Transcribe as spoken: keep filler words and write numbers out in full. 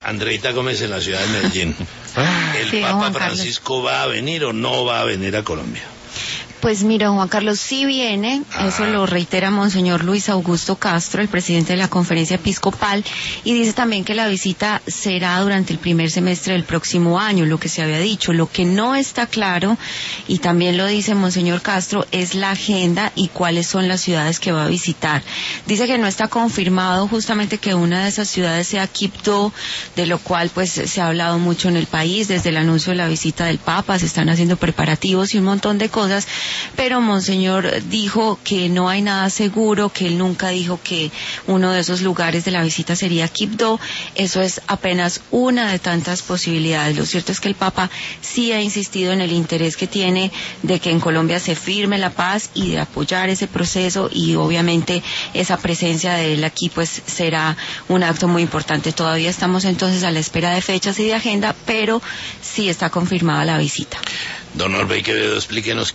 Andreita Gómez en la ciudad de Medellín. ¿El Sí, Papa Juan Francisco va a venir o no va a venir a Colombia? Pues mira, Juan Carlos, sí viene, Ah. eso lo reitera Monseñor Luis Augusto Castro, el presidente de la Conferencia Episcopal, y dice también que la visita será durante el primer semestre del próximo año, lo que se había dicho. Lo que no está claro, y también lo dice Monseñor Castro, es la agenda y cuáles son las ciudades que va a visitar. Dice que no está confirmado justamente que una de esas ciudades sea Quibdó, de lo cual pues se ha hablado mucho en el país desde el anuncio de la visita del Papa, se están haciendo preparativos y un montón de cosas. Pero Monseñor dijo que no hay nada seguro, que él nunca dijo que uno de esos lugares de la visita sería Quibdó. Eso es apenas una de tantas posibilidades. Lo cierto es que el Papa sí ha insistido en el interés que tiene de que en Colombia se firme la paz y de apoyar ese proceso, y obviamente esa presencia de él aquí pues será un acto muy importante. Todavía estamos entonces a la espera de fechas y de agenda, pero sí está confirmada la visita. Don Orbey Quevedo, explíquenos